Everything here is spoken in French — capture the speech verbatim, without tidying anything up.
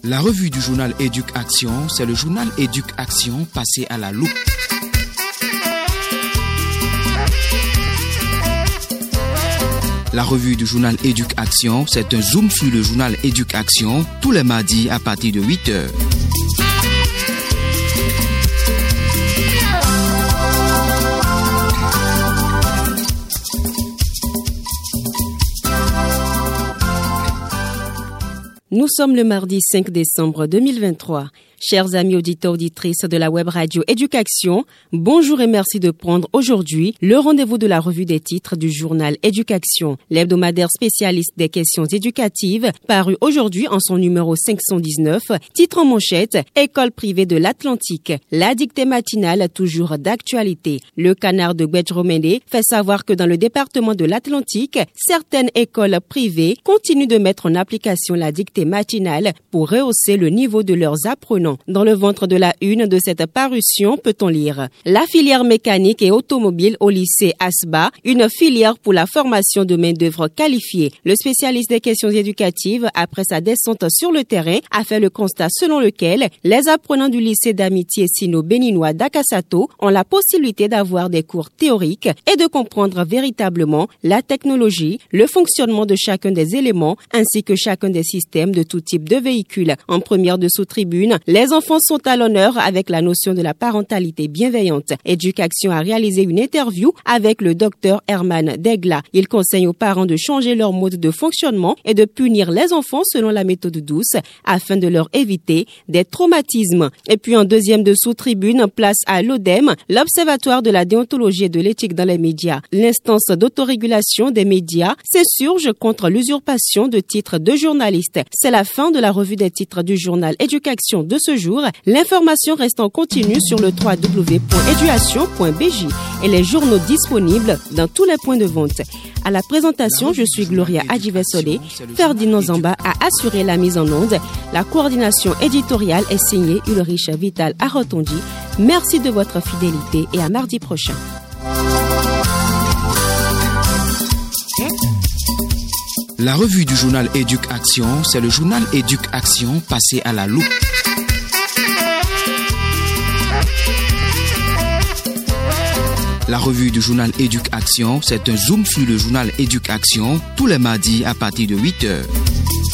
La revue du journal Éduc-Action, c'est le journal Éduc-Action passé à la loupe. La revue du journal Éduc-Action, c'est un zoom sur le journal Éduc-Action tous les mardis à partir de huit heures. Nous sommes le mardi cinq décembre deux mille vingt-trois. Chers amis auditeurs auditrices de la web radio Éduc-Action, bonjour et merci de prendre aujourd'hui le rendez-vous de la revue des titres du journal Éduc-Action, l'hebdomadaire spécialiste des questions éducatives, paru aujourd'hui en son numéro cinq cent dix-neuf, titre en manchette « École privée de l'Atlantique ». La dictée matinale toujours d'actualité. Le Canard de Guedjromene fait savoir que dans le département de l'Atlantique, certaines écoles privées continuent de mettre en application la dictée matinale pour rehausser le niveau de leurs apprenants. Dans le ventre de la une de cette parution, peut-on lire la filière mécanique et automobile au lycée Asba, une filière pour la formation de main-d'œuvre qualifiée. Le spécialiste des questions éducatives, après sa descente sur le terrain, a fait le constat selon lequel les apprenants du lycée d'amitié sino-béninois d'Akasato ont la possibilité d'avoir des cours théoriques et de comprendre véritablement la technologie, le fonctionnement de chacun des éléments ainsi que chacun des systèmes de tout type de véhicules. En première de sous-tribune, les enfants sont à l'honneur avec la notion de la parentalité bienveillante. Éduc-Action a réalisé une interview avec le docteur Herman Degla. Il conseille aux parents de changer leur mode de fonctionnement et de punir les enfants selon la méthode douce afin de leur éviter des traumatismes. Et puis en deuxième de sous-tribune, place à l'Odem, l'Observatoire de la déontologie et de l'éthique dans les médias. L'instance d'autorégulation des médias s'insurge contre l'usurpation de titres de journalistes. C'est la fin de la revue des titres du journal Éduc-Action de ce jour. L'information reste en continu sur le w w w point éducation point b j et les journaux disponibles dans tous les points de vente. À la présentation, je suis Gloria Adjivesode. Ferdinand Zamba a assuré la mise en onde. La coordination éditoriale est signée Ulrich Vital Arotondi. Merci de votre fidélité et à mardi prochain. La revue du journal Éduc-Action, c'est le journal Éduc-Action passé à la loupe. La revue du journal Éduc-Action, c'est un zoom sur le journal Éduc-Action tous les mardis à partir de huit heures.